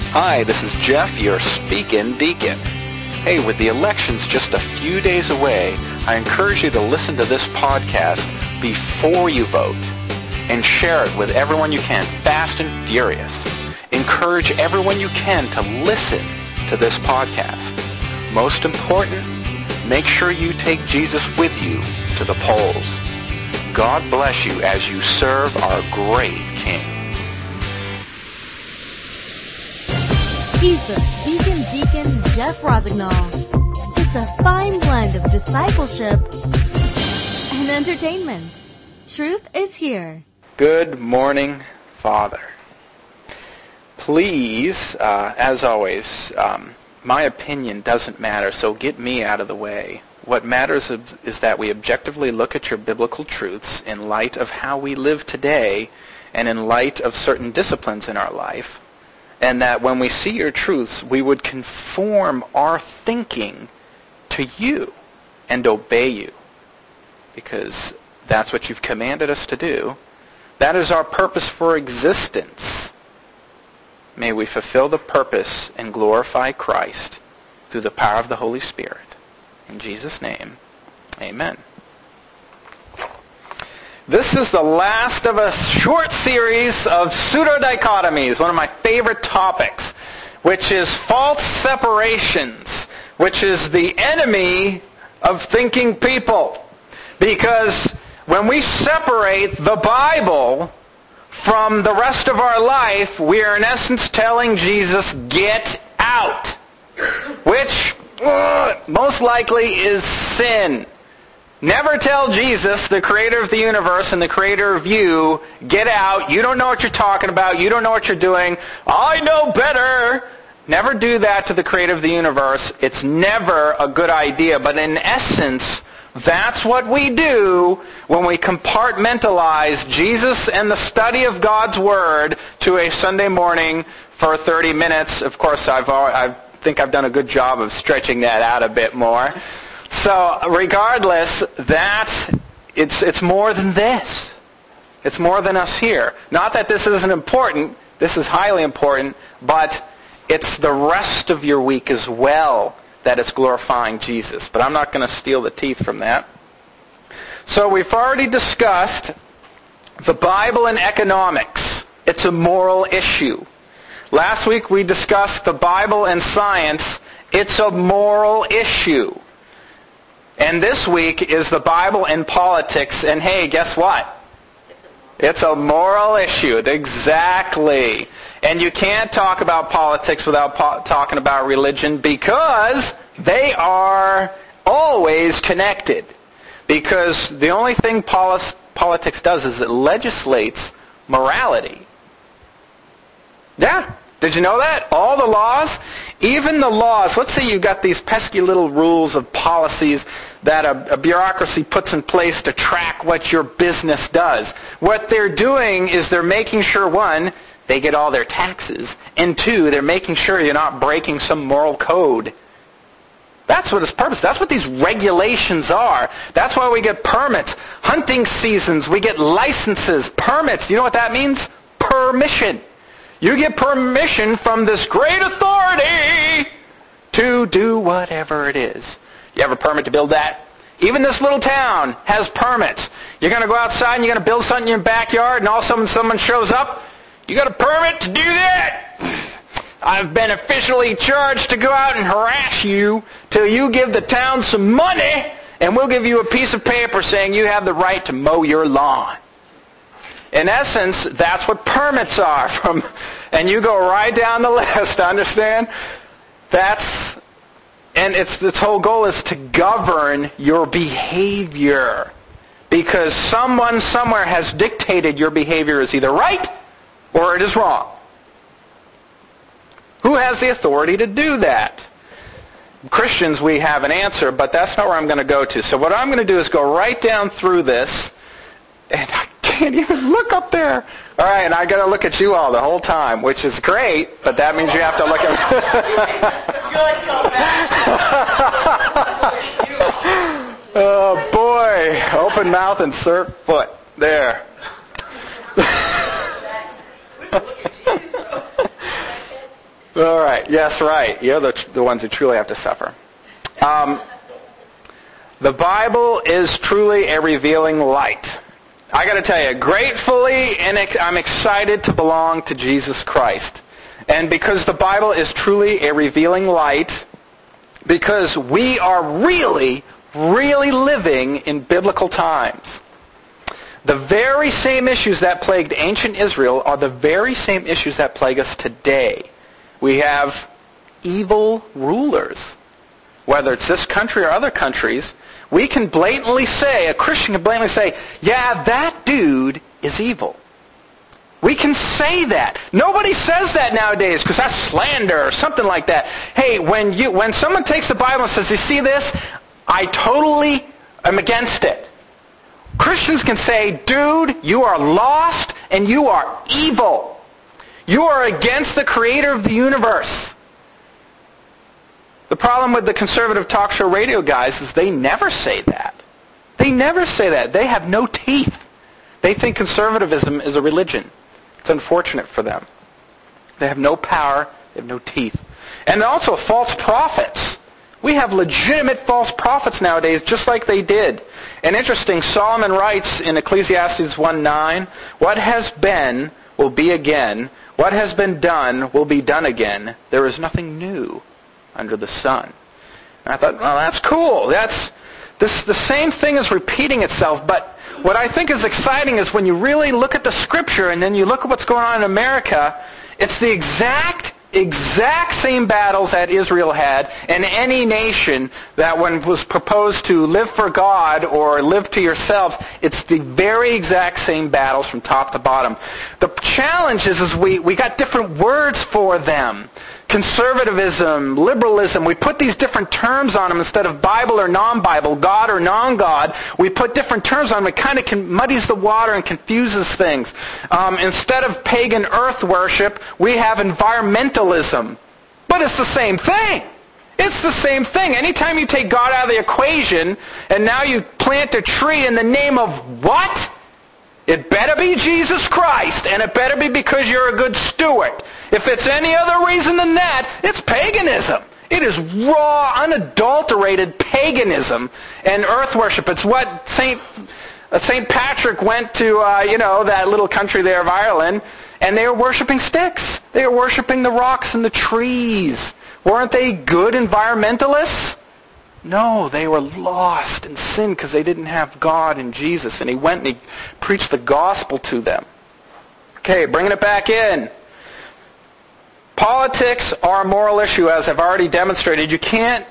Hi, this is Jeff, your speaking deacon. Hey, with the elections just a few days away, I encourage you to listen to this podcast before you vote and share it with everyone you can, fast and furious. Encourage everyone you can to listen to this podcast. Most important, make sure you take Jesus with you to the polls. God bless you as you serve our great King. He's the Speaking Deacon Jeff Rosignol. It's a fine blend of discipleship and entertainment. Truth is here. Good morning, Father. Please, as always, my opinion doesn't matter, so get me out of the way. What matters is that we objectively look at your biblical truths in light of how we live today and in light of certain disciplines in our life. And that when we see your truths, we would conform our thinking to you and obey you. Because that's what you've commanded us to do. That is our purpose for existence. May we fulfill the purpose and glorify Christ through the power of the Holy Spirit. In Jesus' name, amen. This is the last of a short series of pseudo-dichotomies, one of my favorite topics, which is false separations, which is the enemy of thinking people. Because when we separate the Bible from the rest of our life, we are in essence telling Jesus, get out, which most likely is sin. Never tell Jesus, the creator of the universe and the creator of you, get out, you don't know what you're talking about, you don't know what you're doing, I know better. Never do that to the creator of the universe. It's never a good idea. But in essence, that's what we do when we compartmentalize Jesus and the study of God's Word to a Sunday morning for 30 minutes. Of course, I think I've done a good job of stretching that out a bit more. So regardless, it's more than this. It's more than us here. Not that this isn't important. This is highly important. But it's the rest of your week as well that it's glorifying Jesus. But I'm not going to steal the teeth from that. So we've already discussed the Bible and economics. It's a moral issue. Last week we discussed the Bible and science. It's a moral issue. And this week is the Bible and politics. And hey, guess what? It's a moral issue. Exactly. And you can't talk about politics without talking about religion because they are always connected. Because the only thing politics does is it legislates morality. Yeah. Did you know that? All the laws, even the laws, let's say you've got these pesky little rules of policies that a bureaucracy puts in place to track what your business does. What they're doing is they're making sure, one, they get all their taxes, and two, they're making sure you're not breaking some moral code. That's what its purpose. That's what these regulations are. That's why we get permits. Hunting seasons, we get licenses, permits. You know what that means? Permission. You get permission from this great authority to do whatever it is. You have a permit to build that? Even this little town has permits. You're going to go outside and you're going to build something in your backyard and all of a sudden someone shows up. You got a permit to do that? I've been officially charged to go out and harass you till you give the town some money and we'll give you a piece of paper saying you have the right to mow your lawn. In essence, that's what permits are. And you go right down the list, understand? And its whole goal is to govern your behavior. Because someone somewhere has dictated your behavior is either right or it is wrong. Who has the authority to do that? Christians, we have an answer, but that's not where I'm going to go to. So what I'm going to do is go right down through this, and I can't even look up there. All right, and I got to look at you all the whole time, which is great, but that means you have to look at me. Oh, boy. Open mouth, insert foot. There. All right. Yes, right. You're the ones who truly have to suffer. The Bible is truly a revealing light. I got to tell you, gratefully, and I'm excited to belong to Jesus Christ. And because the Bible is truly a revealing light, because we are really, really living in biblical times. The very same issues that plagued ancient Israel are the very same issues that plague us today. We have evil rulers. Whether it's this country or other countries, we can blatantly say, a Christian can blatantly say, yeah, that dude is evil. We can say that. Nobody says that nowadays because that's slander or something like that. Hey, when someone takes the Bible and says, you see this? I totally am against it. Christians can say, dude, you are lost and you are evil. You are against the creator of the universe. The problem with the conservative talk show radio guys is they never say that. They never say that. They have no teeth. They think conservatism is a religion. It's unfortunate for them. They have no power. They have no teeth. And also false prophets. We have legitimate false prophets nowadays, just like they did. And interesting, Solomon writes in Ecclesiastes 1:9, what has been will be again. What has been done will be done again. There is nothing new under the sun. And I thought, well, that's cool. The same thing is repeating itself. But what I think is exciting is when you really look at the Scripture and then you look at what's going on in America, it's the exact same battles that Israel had and any nation that when was proposed to live for God or live to yourselves, it's the very exact same battles from top to bottom. The challenge is we got different words for them. Conservatism, liberalism, we put these different terms on them instead of Bible or non-Bible, God or non-God. We put different terms on them. It kind of muddies the water and confuses things. Instead of pagan earth worship, we have environmentalism. But it's the same thing. It's the same thing. Anytime you take God out of the equation and now you plant a tree in the name of what? It better be Jesus Christ, and it better be because you're a good steward. If it's any other reason than that, it's paganism. It is raw, unadulterated paganism and earth worship. It's what St. Patrick went to, that little country there of Ireland, and they were worshiping sticks. They were worshiping the rocks and the trees. Weren't they good environmentalists? No, they were lost in sin because they didn't have God and Jesus. And he went and he preached the gospel to them. Okay, bringing it back in. Politics are a moral issue, as I've already demonstrated. You can't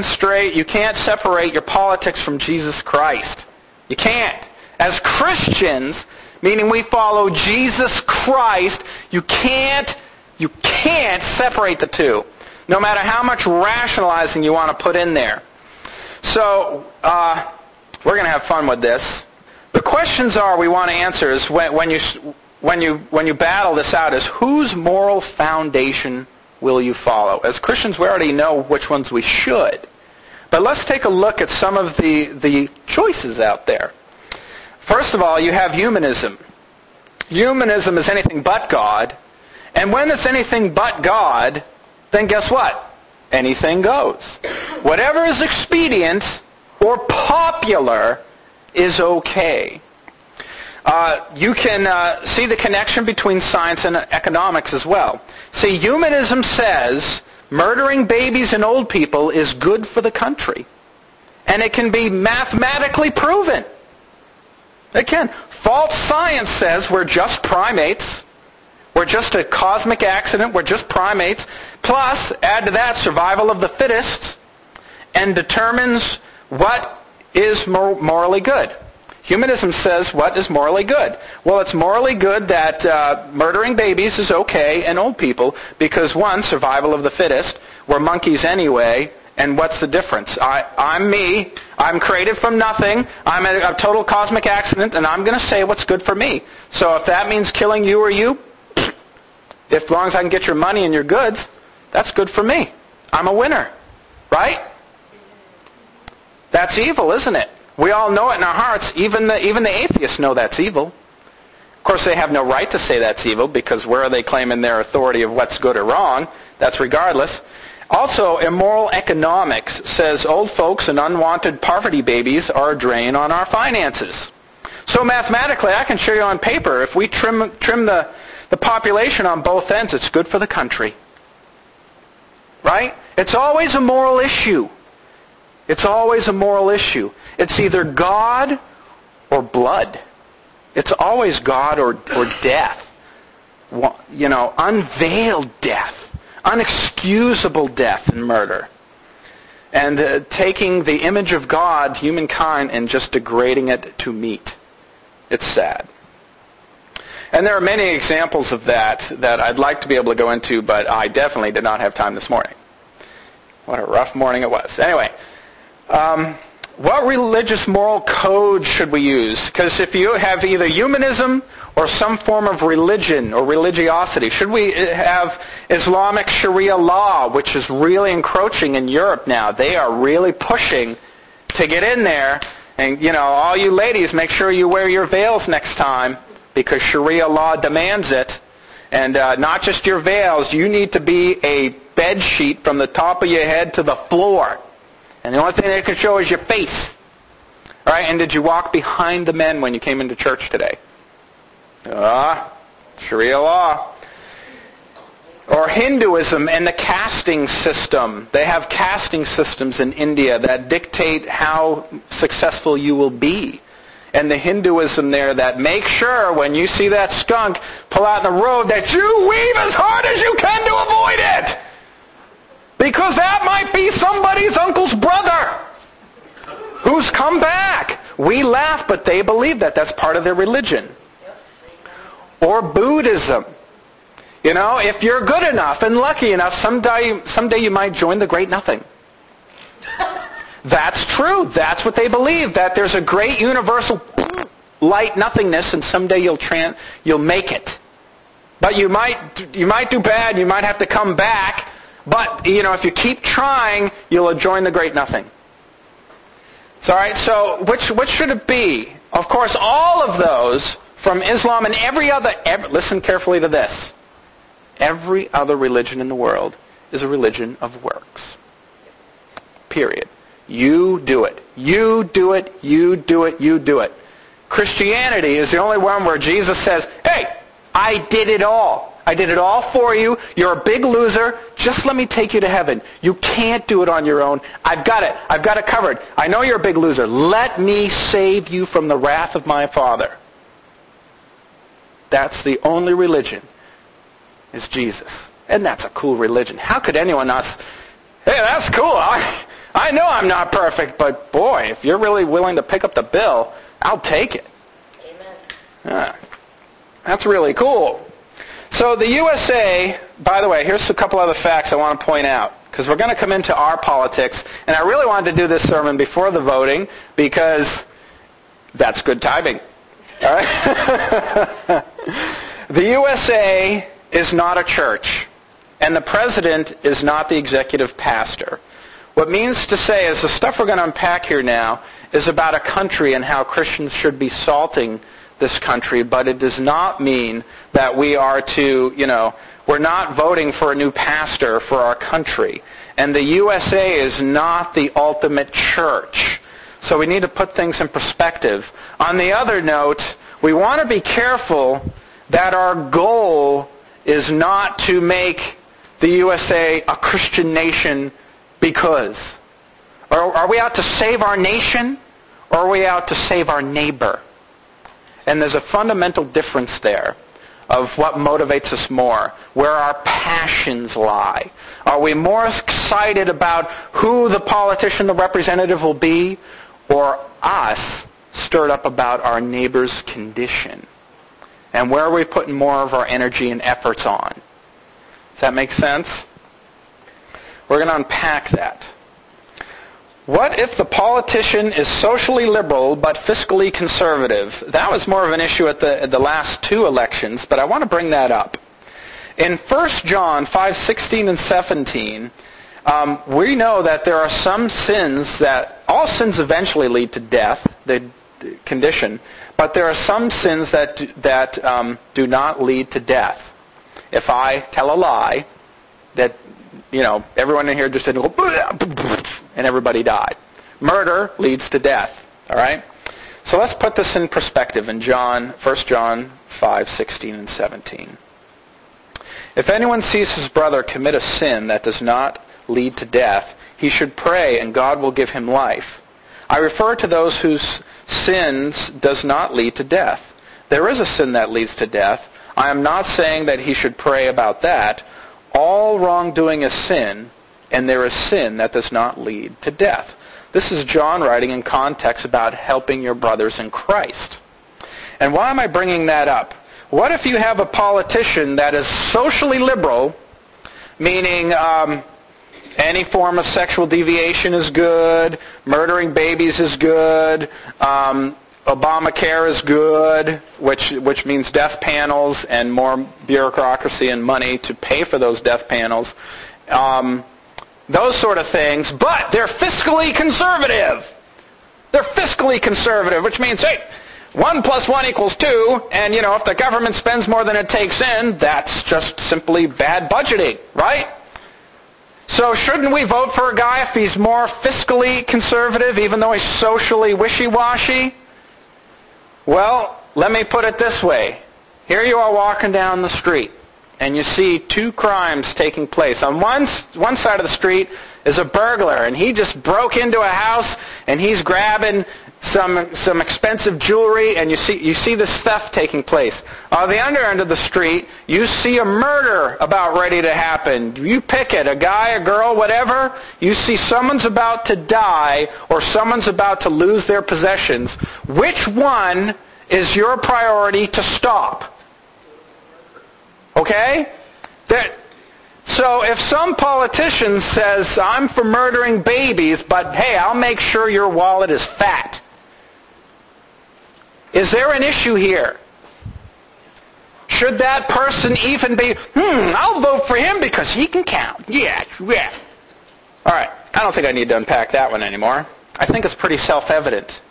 separate your politics from Jesus Christ. You can't. As Christians, meaning we follow Jesus Christ, you can't separate the two, no matter how much rationalizing you want to put in there. So, we're going to have fun with this. The questions we want to answer is when you battle this out is whose moral foundation will you follow? As Christians, we already know which ones we should. But let's take a look at some of the choices out there. First of all, you have humanism. Humanism is anything but God. And when it's anything but God, then guess what? Anything goes. Whatever is expedient or popular is okay. You can see the connection between science and economics as well. See, humanism says murdering babies and old people is good for the country. And it can be mathematically proven. It can. False science says we're just primates. We're just a cosmic accident. We're just primates. Plus, add to that survival of the fittest and determines what is morally good. Humanism says what is morally good. Well, it's morally good that murdering babies is okay and old people because, one, survival of the fittest. We're monkeys anyway, and what's the difference? I'm me. I'm created from nothing. I'm a total cosmic accident, and I'm going to say what's good for me. So if that means killing you or you, as long as I can get your money and your goods, that's good for me. I'm a winner. Right? That's evil, isn't it? We all know it in our hearts. Even the atheists know that's evil. course, they have no right to say that's evil, because where are they claiming their authority of what's good or wrong? That's regardless. Also, immoral economics says old folks and unwanted poverty babies are a drain on our finances. So mathematically, I can show you on paper, if we trim the population on both ends, it's good for the country. Right? It's always a moral issue. It's always a moral issue. It's either God or blood. It's always God or death. Unveiled death. Unexcusable death and murder. And taking the image of God, humankind, and just degrading it to meat. It's sad. And there are many examples of that I'd like to be able to go into, but I definitely did not have time this morning. What a rough morning it was. Anyway, what religious moral code should we use? Because if you have either humanism or some form of religion or religiosity, should we have Islamic Sharia law, which is really encroaching in Europe now? They are really pushing to get in there. And, all you ladies, make sure you wear your veils next time, because Sharia law demands it. And not just your veils, you need to be a bed sheet from the top of your head to the floor. And the only thing they can show is your face. All right, and did you walk behind the men when you came into church today? Sharia law. Or Hinduism and the casting system. They have casting systems in India that dictate how successful you will be. And the Hinduism there that make sure when you see that skunk pull out in the road that you weave as hard as you can to avoid it. Because that might be somebody's uncle's brother who's come back. We laugh, but they believe that. That's part of their religion. Or Buddhism. If you're good enough and lucky enough, someday you might join the great nothing. That's true. That's what they believe, that there's a great universal light nothingness, and someday you'll make it. But you might do bad, you might have to come back, but if you keep trying, you'll join the great nothing. So which should it be? Of course, all of those from Islam and every listen carefully to this. Every other religion in the world is a religion of works. Period. You do it. You do it. You do it. You do it. Christianity is the only one where Jesus says, hey, I did it all. I did it all for you. You're a big loser. Just let me take you to heaven. You can't do it on your own. I've got it. I've got it covered. I know you're a big loser. Let me save you from the wrath of my Father. That's the only religion, is Jesus. And that's a cool religion. How could anyone not say, hey, that's cool. I know I'm not perfect, but boy, if you're really willing to pick up the bill, I'll take it. Amen. That's really cool. So the USA, by the way, here's a couple other facts I want to point out, because we're going to come into our politics, and I really wanted to do this sermon before the voting, because that's good timing. All right? The USA is not a church, and the president is not the executive pastor. What means to say is the stuff we're going to unpack here now is about a country and how Christians should be salting this country, but it does not mean that we are to, we're not voting for a new pastor for our country. And the USA is not the ultimate church. So we need to put things in perspective. On the other note, we want to be careful that our goal is not to make the USA a Christian nation because. Or are we out to save our nation, or are we out to save our neighbor? And there's a fundamental difference there of what motivates us more, where our passions lie. Are we more excited about who the politician, the representative will be, or us stirred up about our neighbor's condition? And where are we putting more of our energy and efforts on? Does that make sense? We're going to unpack that. What if the politician is socially liberal but fiscally conservative? That was more of an issue at the last two elections, but I want to bring that up. In 1 John 5:16 and 17, we know that there are some sins that all sins eventually lead to death. They condition. But there are some sins that do not lead to death. If I tell a lie, that, everyone in here just didn't go, and everybody died. Murder leads to death. All right? So let's put this in perspective in 1 John 5:16 and 17. If anyone sees his brother commit a sin that does not lead to death, he should pray and God will give him life. I refer to those whose sins does not lead to death. There is a sin that leads to death. I am not saying that he should pray about that. All wrongdoing is sin, and there is sin that does not lead to death. This is John writing in context about helping your brothers in Christ. And why am I bringing that up? What if you have a politician that is socially liberal, meaning any form of sexual deviation is good, murdering babies is good, Obamacare is good, which means death panels and more bureaucracy and money to pay for those death panels, those sort of things, but they're fiscally conservative. They're fiscally conservative, which means, hey, 1 + 1 = 2, and if the government spends more than it takes in, that's just simply bad budgeting, right? So shouldn't we vote for a guy if he's more fiscally conservative, even though he's socially wishy-washy? Well, let me put it this way. Here you are walking down the street, and you see 2 crimes taking place. On one side of the street is a burglar, and he just broke into a house, and he's grabbing some expensive jewelry, and you see this theft taking place. On the other end of the street, you see a murder about ready to happen. You pick it, a guy, a girl, whatever. You see someone's about to die or someone's about to lose their possessions. Which one is your priority to stop? Okay? So if some politician says, I'm for murdering babies, but hey, I'll make sure your wallet is fat. Is there an issue here? Should that person even be, I'll vote for him because he can count. Yeah. All right, I don't think I need to unpack that one anymore. I think it's pretty self-evident.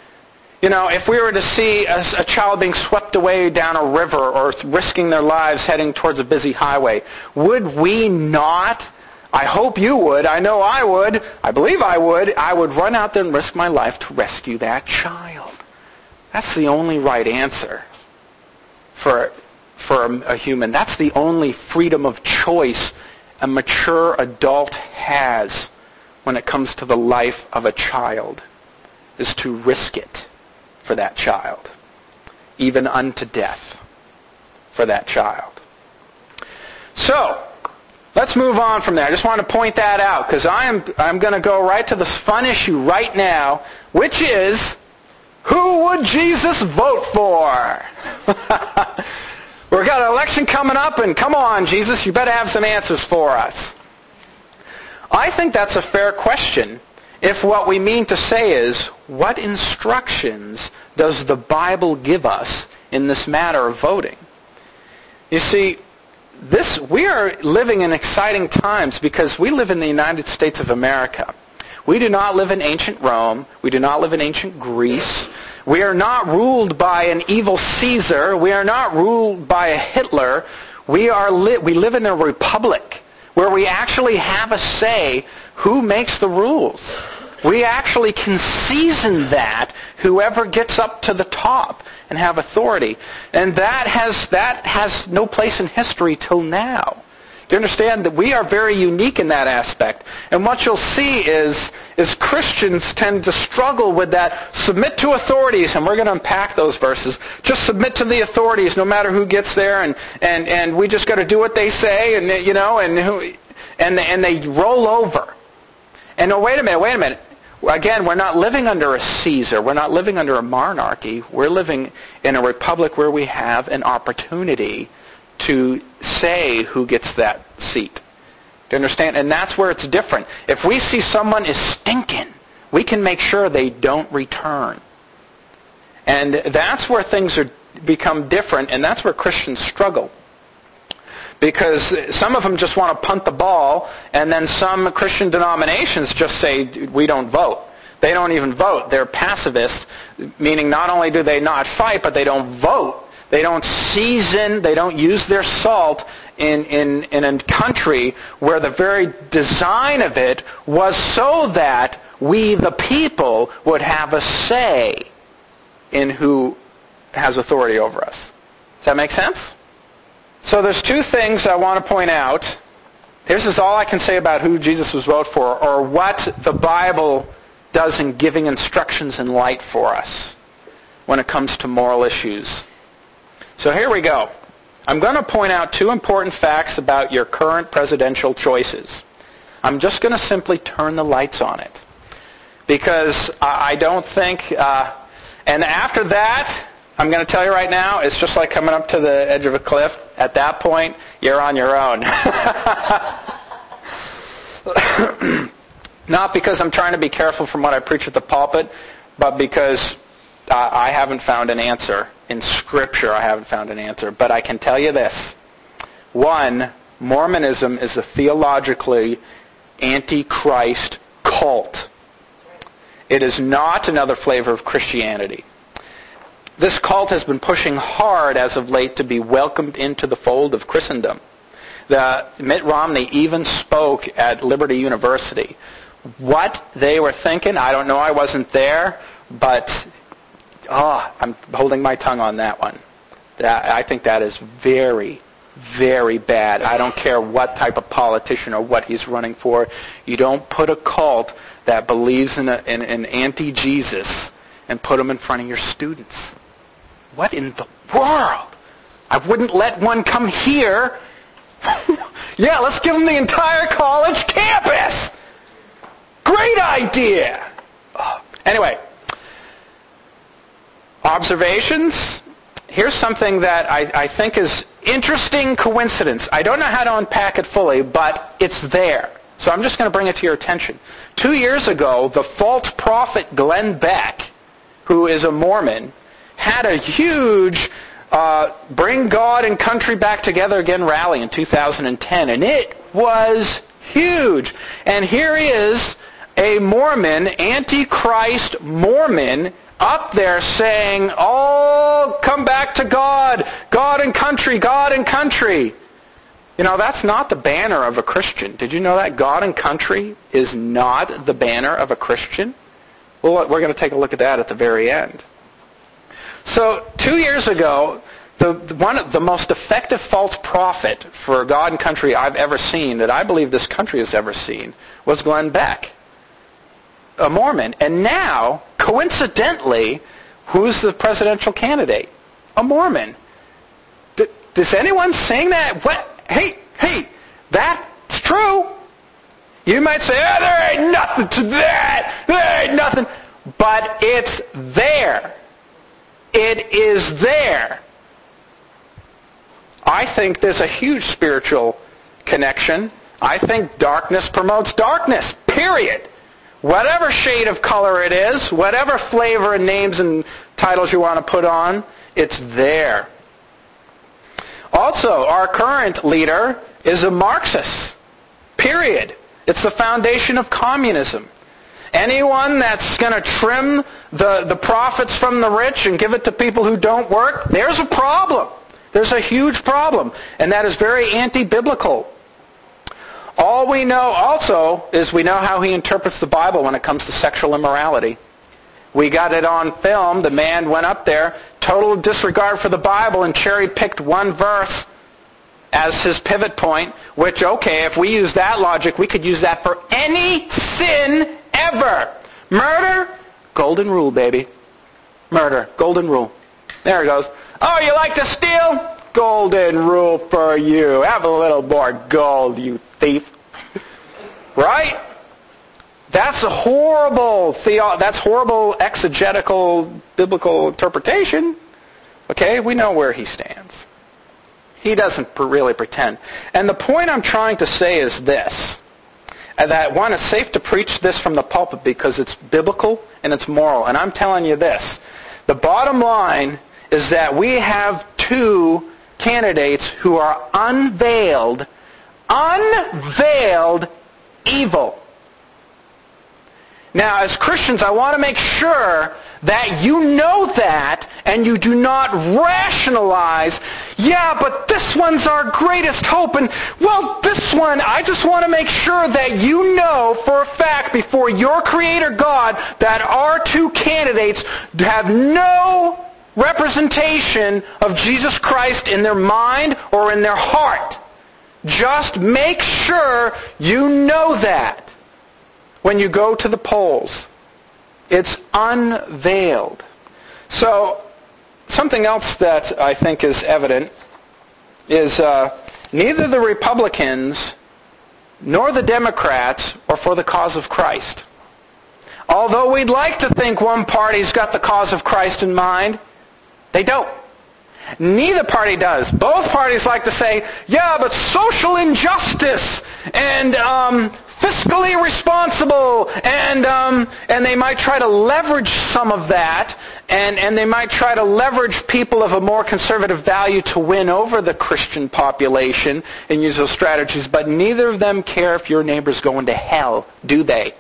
If we were to see a child being swept away down a river or risking their lives heading towards a busy highway, would we not? I hope you would. I know I would. I believe I would. I would run out there and risk my life to rescue that child. That's the only right answer for a human. That's the only freedom of choice a mature adult has when it comes to the life of a child, is to risk it for that child, even unto death for that child. So, let's move on from there. I just want to point that out because I'm going to go right to this fun issue right now, which is, who would Jesus vote for? We've got an election coming up, and come on, Jesus, you better have some answers for us. I think that's a fair question if what we mean to say is, what instructions does the Bible give us in this matter of voting? You see, we are living in exciting times because we live in the United States of America. We do not live in ancient Rome. We do not live in ancient Greece. We are not ruled by an evil Caesar. We are not ruled by a Hitler. We live in a republic where we actually have a say who makes the rules. We actually can season that, whoever gets up to the top and have authority. And that has no place in history till now. Do you understand that we are very unique in that aspect? And what you'll see is Christians tend to struggle with that. Submit to authorities, and we're going to unpack those verses. Just submit to the authorities, no matter who gets there, and we just got to do what they say, and they roll over. And wait a minute. Again, we're not living under a Caesar. We're not living under a monarchy. We're living in a republic where we have an opportunity to say who gets that seat. Do you understand? And that's where it's different. If we see someone is stinking, we can make sure they don't return. And that's where things become different, and that's where Christians struggle. Because some of them just want to punt the ball, and then some Christian denominations just say, we don't vote. They don't even vote. They're pacifists, meaning not only do they not fight, but they don't vote. They don't season, they don't use their salt in a country where the very design of it was so that we, the people, would have a say in who has authority over us. Does that make sense? So there's two things I want to point out. This is all I can say about who Jesus was voted for, or what the Bible does in giving instructions and light for us when it comes to moral issues. So here we go. I'm going to point out two important facts about your current presidential choices. I'm just going to simply turn the lights on it. Because I don't think... and after that, I'm going to tell you right now, it's just like coming up to the edge of a cliff. At that point, you're on your own. Not because I'm trying to be careful from what I preach at the pulpit, but because I haven't found an answer. In Scripture, I haven't found an answer. But I can tell you this. One, Mormonism is a theologically antichrist cult. It is not another flavor of Christianity. This cult has been pushing hard as of late to be welcomed into the fold of Christendom. Mitt Romney even spoke at Liberty University. What they were thinking, I don't know, I wasn't there, but I'm holding my tongue on that one. I think that is very, very bad. I don't care what type of politician or what he's running for. You don't put a cult that believes in an anti-Jesus and put them in front of your students. What in the world? I wouldn't let one come here. Yeah, let's give them the entire college campus. Great idea. Anyway, observations. Here's something that I think is interesting coincidence. I don't know how to unpack it fully, but it's there. So I'm just going to bring it to your attention. 2 years ago, the false prophet Glenn Beck, who is a Mormon, had a huge Bring God and Country Back Together Again rally in 2010. And it was huge. And here is a Mormon, Antichrist Mormon, up there saying, oh, come back to God, God and country, God and country. You know, that's not the banner of a Christian. Did you know that? God and country is not the banner of a Christian? Well, we're going to take a look at that at the very end. So 2 years ago, one of the most effective false prophet for God and country I've ever seen, that I believe this country has ever seen, was Glenn Beck, a Mormon. And now, coincidentally, who's the presidential candidate? A Mormon. Does anyone saying that? What? Hey, that's true. You might say, oh, there ain't nothing to that. There ain't nothing. But it's there. It is there. I think there's a huge spiritual connection. I think darkness promotes darkness, period. Whatever shade of color it is, whatever flavor and names and titles you want to put on, it's there. Also, our current leader is a Marxist, period. It's the foundation of communism. Anyone that's going to trim the profits from the rich and give it to people who don't work, there's a problem. There's a huge problem. And that is very anti-biblical. All we know also is we know how he interprets the Bible when it comes to sexual immorality. We got it on film. The man went up there, total disregard for the Bible, and cherry-picked one verse as his pivot point, which, okay, if we use that logic, we could use that for any sin ever. Murder, golden rule, baby. Murder, golden rule. There it goes. Oh, you like to steal? Golden rule for you. Have a little more gold, you thief. Right? That's a horrible that's horrible exegetical biblical interpretation. Okay, we know where he stands. He doesn't really pretend. And the point I'm trying to say is this. That one, it's safe to preach this from the pulpit because it's biblical and it's moral. And I'm telling you this. The bottom line is that we have two candidates who are unveiled evil. Now, as Christians, I want to make sure that you know that and you do not rationalize, yeah, but this one's our greatest hope, and, well, this one, I just want to make sure that you know for a fact before your Creator God that our two candidates have no representation of Jesus Christ in their mind or in their heart. Just make sure you know that when you go to the polls. It's unveiled. So, something else that I think is evident is neither the Republicans nor the Democrats are for the cause of Christ. Although we'd like to think one party's got the cause of Christ in mind, they don't. Neither party does. Both parties like to say, yeah, but social injustice and fiscally responsible, and they might try to leverage some of that, and they might try to leverage people of a more conservative value to win over the Christian population and use those strategies, but neither of them care if your neighbor's going to hell, do they?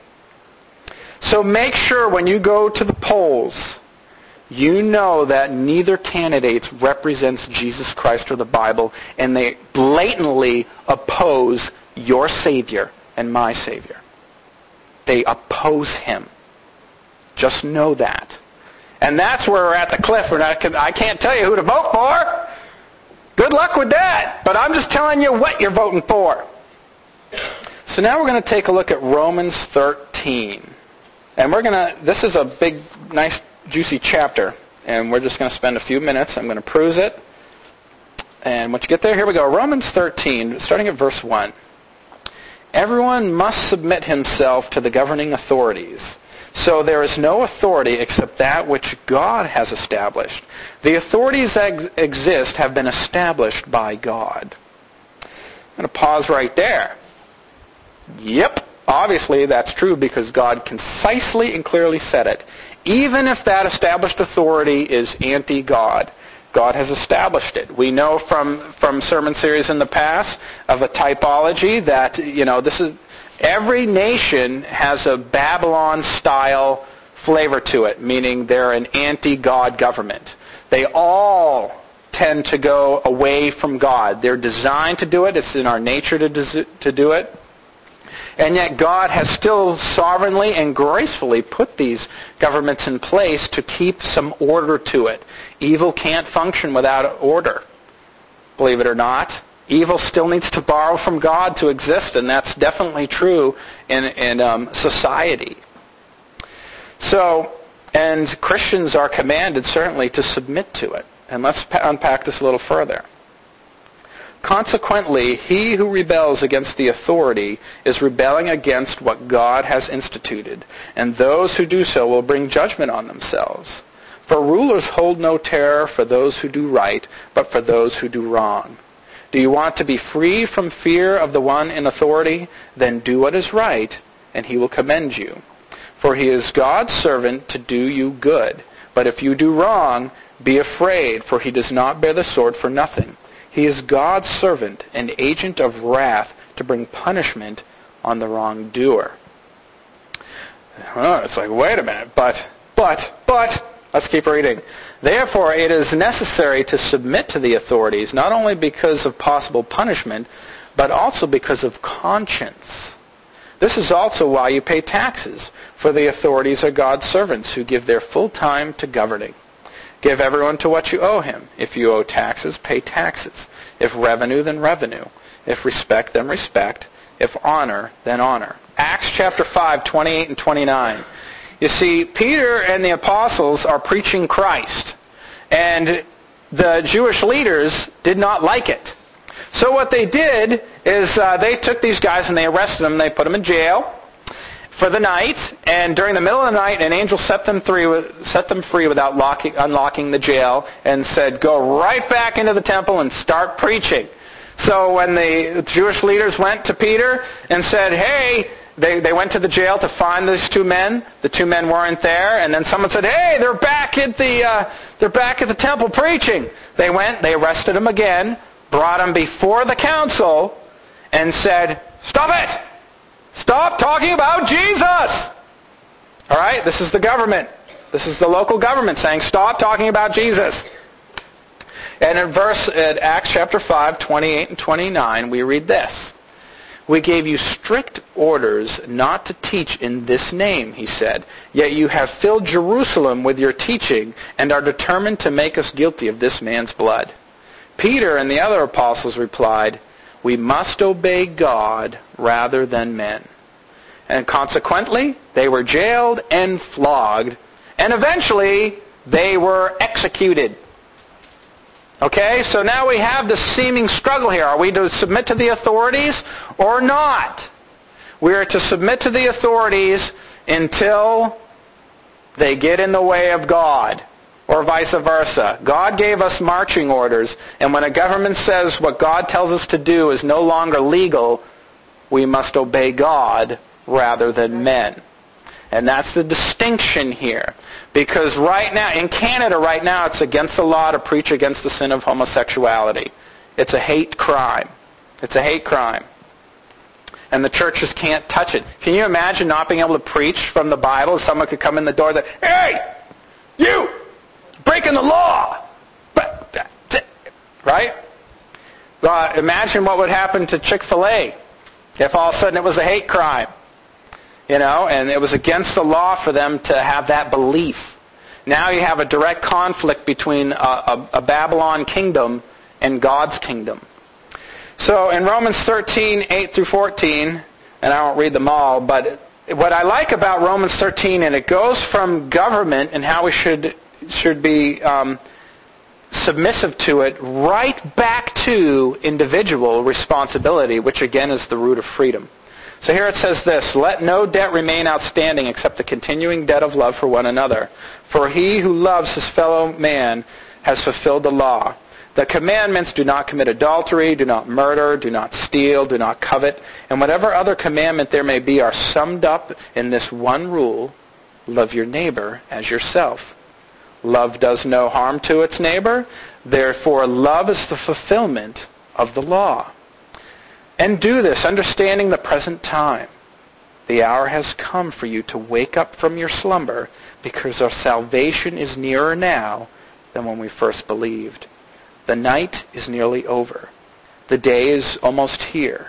So make sure when you go to the polls, you know that neither candidate represents Jesus Christ or the Bible, and they blatantly oppose your Savior and my Savior. They oppose Him. Just know that. And that's where we're at the cliff. I can't tell you who to vote for. Good luck with that. But I'm just telling you what you're voting for. So now we're going to take a look at Romans 13. And this is a big, nice, juicy chapter. And we're just going to spend a few minutes. I'm going to peruse it. And once you get there, here we go. Romans 13, starting at verse 1. Everyone must submit himself to the governing authorities. So there is no authority except that which God has established. The authorities that exist have been established by God. I'm going to pause right there. Yep, obviously that's true because God concisely and clearly said it. Even if that established authority is anti-God, God has established it. We know from sermon series in the past of a typology that, every nation has a Babylon-style flavor to it, meaning they're an anti-God government. They all tend to go away from God. They're designed to do it. It's in our nature to do it. And yet God has still sovereignly and gracefully put these governments in place to keep some order to it. Evil can't function without order, believe it or not. Evil still needs to borrow from God to exist, and that's definitely true in society. So, and Christians are commanded certainly to submit to it. And let's unpack this a little further. Consequently, he who rebels against the authority is rebelling against what God has instituted, and those who do so will bring judgment on themselves. For rulers hold no terror for those who do right, but for those who do wrong. Do you want to be free from fear of the one in authority? Then do what is right, and he will commend you. For he is God's servant to do you good. But if you do wrong, be afraid, for he does not bear the sword for nothing. He is God's servant, an agent of wrath to bring punishment on the wrongdoer. It's like, wait a minute, but, let's keep reading. Therefore, it is necessary to submit to the authorities, not only because of possible punishment, but also because of conscience. This is also why you pay taxes, for the authorities are God's servants who give their full time to governing. Give everyone to what you owe him. If you owe taxes, pay taxes. If revenue, then revenue. If respect, then respect. If honor, then honor. Acts chapter 5, 28 and 29. You see, Peter and the apostles are preaching Christ. And the Jewish leaders did not like it. So what they did is they took these guys and they arrested them. They put them in jail for the night, and during the middle of the night, an angel set them free without unlocking the jail, and said, go right back into the temple and start preaching. So when the Jewish leaders went to Peter and said, hey, they went to the jail to find these two men. The two men weren't there, and then someone said, hey, they're back at the temple preaching. They went, they arrested them again, brought them before the council, and said, stop it! Stop talking about Jesus! All right? This is the government. This is the local government saying, stop talking about Jesus. And in Acts chapter 5, 28 and 29, we read this. We gave you strict orders not to teach in this name, he said. Yet you have filled Jerusalem with your teaching and are determined to make us guilty of this man's blood. Peter and the other apostles replied, we must obey God rather than men. And consequently, they were jailed and flogged, and eventually they were executed. Okay, so now we have the seeming struggle here. Are we to submit to the authorities or not? We are to submit to the authorities until they get in the way of God, or vice versa. God gave us marching orders, and when a government says what God tells us to do is no longer legal, we must obey God rather than men. And that's the distinction here. Because right now, in Canada right now, it's against the law to preach against the sin of homosexuality. It's a hate crime. It's a hate crime. And the churches can't touch it. Can you imagine not being able to preach from the Bible? Someone could come in the door and say, hey, you, breaking the law. Right? Well, imagine what would happen to Chick-fil-A if all of a sudden it was a hate crime. And it was against the law for them to have that belief. Now you have a direct conflict between a Babylon kingdom and God's kingdom. So in Romans 13, 8 through 14, and I won't read them all, but what I like about Romans 13, and it goes from government and how we should be submissive to it, right back to individual responsibility, which again is the root of freedom. So here it says this, let no debt remain outstanding except the continuing debt of love for one another. For he who loves his fellow man has fulfilled the law. The commandments, do not commit adultery, do not murder, do not steal, do not covet, and whatever other commandment there may be are summed up in this one rule, love your neighbor as yourself. Love does no harm to its neighbor, therefore love is the fulfillment of the law. And do this, understanding the present time. The hour has come for you to wake up from your slumber, because our salvation is nearer now than when we first believed. The night is nearly over. The day is almost here.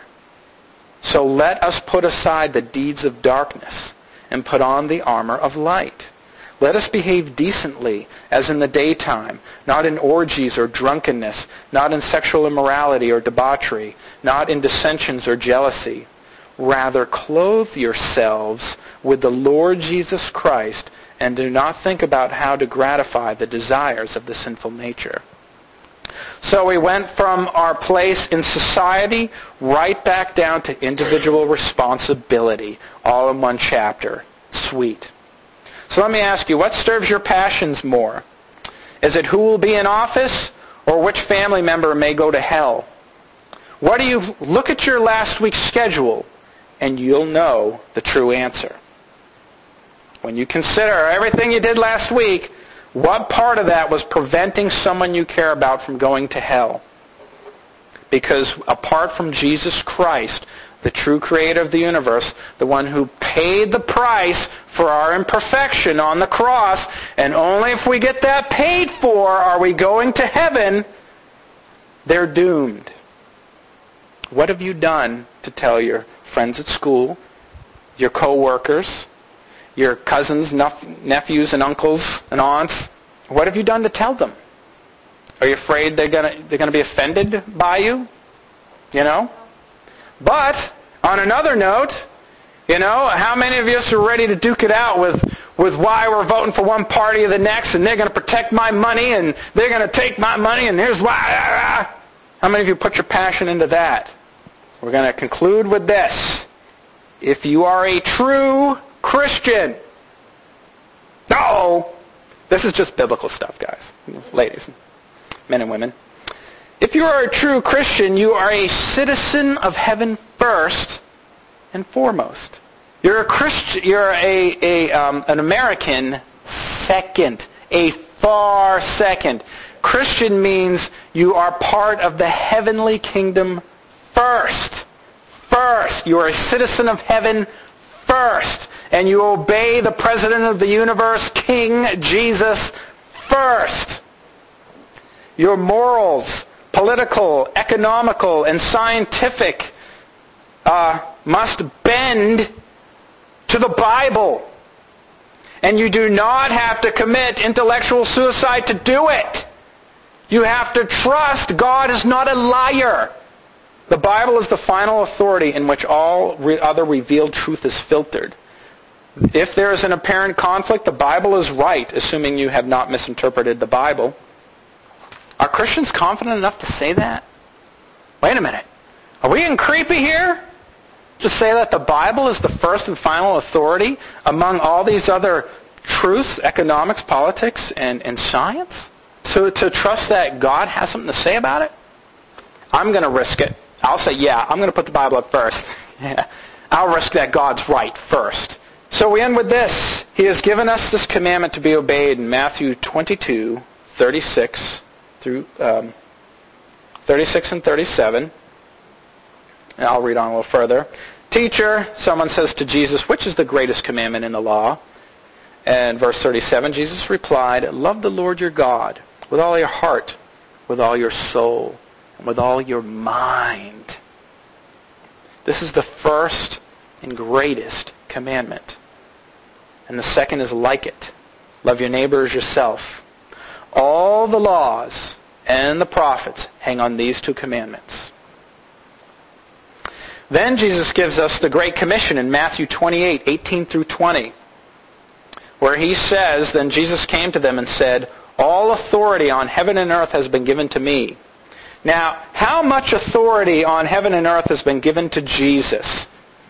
So let us put aside the deeds of darkness and put on the armor of light. Let us behave decently as in the daytime, not in orgies or drunkenness, not in sexual immorality or debauchery, not in dissensions or jealousy. Rather, clothe yourselves with the Lord Jesus Christ and do not think about how to gratify the desires of the sinful nature. So we went from our place in society right back down to individual responsibility, all in one chapter. Sweet. So let me ask you, what stirs your passions more? Is it who will be in office or which family member may go to hell? What do you look at your last week's schedule and you'll know the true answer. When you consider everything you did last week, what part of that was preventing someone you care about from going to hell? Because apart from Jesus Christ, the true creator of the universe, the one who paid the price for our imperfection on the cross, and only if we get that paid for are we going to heaven, they're doomed. What have you done to tell your friends at school, your co-workers, your cousins, nephews and uncles and aunts? What have you done to tell them? Are you afraid they're going to be offended by you? You know? But, on another note, you know, how many of us are ready to duke it out with why we're voting for one party or the next, and they're going to protect my money, and they're going to take my money, and here's why. How many of you put your passion into that? We're going to conclude with this. If you are a true Christian, this is just biblical stuff, guys, ladies, men and women. If you are a true Christian, you are a citizen of heaven first and foremost. You're a Christian. You're an American second, a far second. Christian means you are part of the heavenly kingdom first. First, you are a citizen of heaven first. and you obey the President of the universe, King Jesus, first. Your morals, political, economical, and scientific must bend to the Bible. And you do not have to commit intellectual suicide to do it. You have to trust God is not a liar. The Bible is the final authority in which all other revealed truth is filtered. If there is an apparent conflict, the Bible is right, assuming you have not misinterpreted the Bible. Are Christians confident enough to say that? Wait a minute. Are we getting creepy here? To say that the Bible is the first and final authority among all these other truths, economics, politics, and science? So to trust that God has something to say about it? I'm going to risk it. I'll say, yeah, I'm going to put the Bible up first. Yeah. I'll risk that God's right first. So we end with this. He has given us this commandment to be obeyed in Matthew 22, 36 through 36 and 37. And I'll read on a little further. Teacher, someone says to Jesus, which is the greatest commandment in the law? And verse 37, Jesus replied, love the Lord your God with all your heart, with all your soul, and with all your mind. This is the first and greatest commandment. And the second is like it. Love your neighbor as yourself. All the laws and the prophets hang on these two commandments. Then Jesus gives us the Great Commission in Matthew 28, 18 through 20, where he says, then Jesus came to them and said, all authority on heaven and earth has been given to me. Now, how much authority on heaven and earth has been given to Jesus?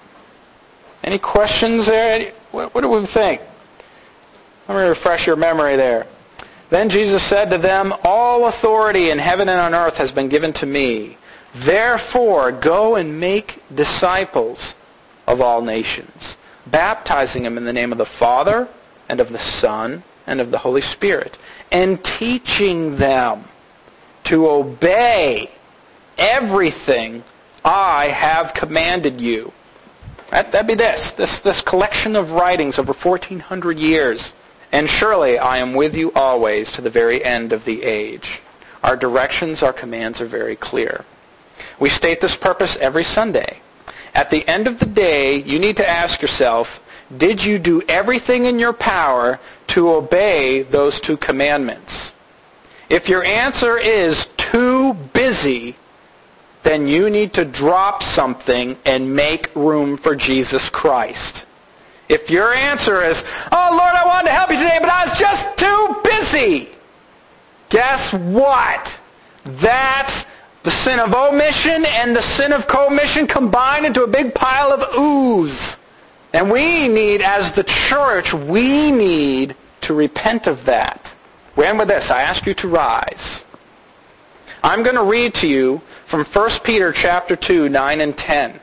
Any questions there? What do we think? Let me refresh your memory there. Then Jesus said to them, all authority in heaven and on earth has been given to me. Therefore, go and make disciples of all nations, baptizing them in the name of the Father and of the Son and of the Holy Spirit, and teaching them to obey everything I have commanded you. That'd be this collection of writings over 1,400 years. And surely I am with you always to the very end of the age. Our directions, our commands are very clear. We state this purpose every Sunday. At the end of the day, you need to ask yourself, did you do everything in your power to obey those two commandments? If your answer is too busy, then you need to drop something and make room for Jesus Christ. If your answer is, oh Lord, I wanted to help you today, but I was just too busy, guess what? That's the sin of omission and the sin of commission combined into a big pile of ooze. And we need, as the church, we need to repent of that. We end with this. I ask you to rise. I'm going to read to you from 1 Peter chapter 2, 9 and 10.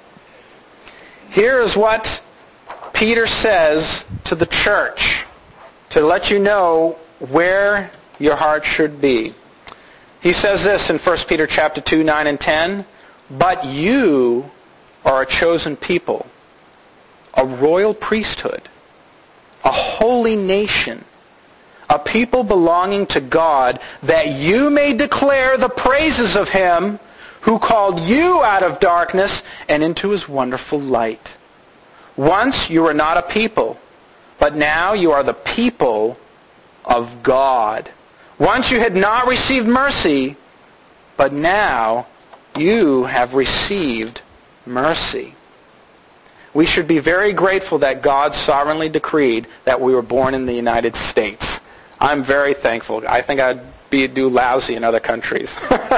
Here is what Peter says to the church to let you know where your heart should be. He says this in 1 Peter chapter 2, 9 and 10, but you are a chosen people, a royal priesthood, a holy nation, a people belonging to God, that you may declare the praises of Him who called you out of darkness and into His wonderful light. Once you were not a people, but now you are the people of God. Once you had not received mercy, but now you have received mercy. We should be very grateful that God sovereignly decreed that we were born in the United States. I'm very thankful. I think I'd do lousy in other countries.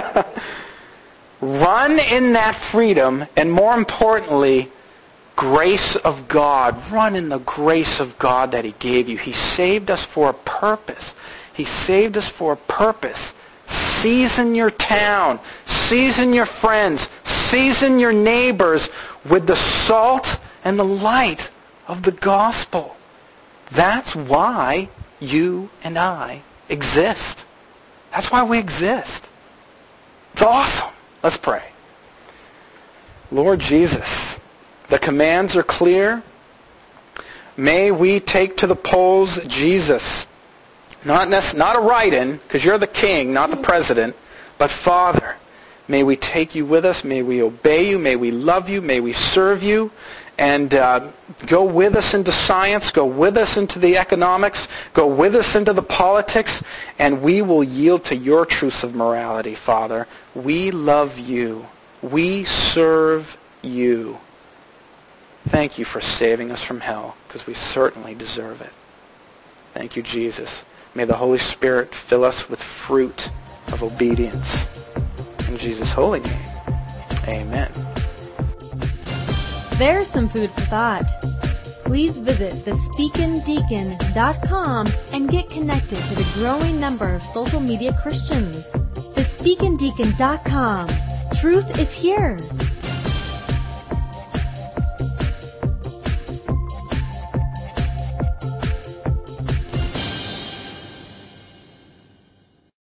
Run in that freedom, and more importantly, grace of God. Run in the grace of God that He gave you. He saved us for a purpose. He saved us for a purpose. Season your town. Season your friends. Season your neighbors with the salt and the light of the gospel. That's why you and I exist. That's why we exist. It's awesome. Let's pray. Lord Jesus, the commands are clear. May we take to the polls Jesus. Not a write-in, because you're the king, not the president, but Father, may we take you with us. May we obey you. May we love you. May we serve you. And go with us into science. Go with us into the economics. Go with us into the politics. And we will yield to your truths of morality, Father. We love you. We serve you. Thank you for saving us from hell, because we certainly deserve it. Thank you, Jesus. May the Holy Spirit fill us with fruit of obedience. In Jesus' holy name, amen. There's some food for thought. Please visit thespeakindeacon.com and get connected to the growing number of social media Christians. Thespeakindeacon.com. Truth is here.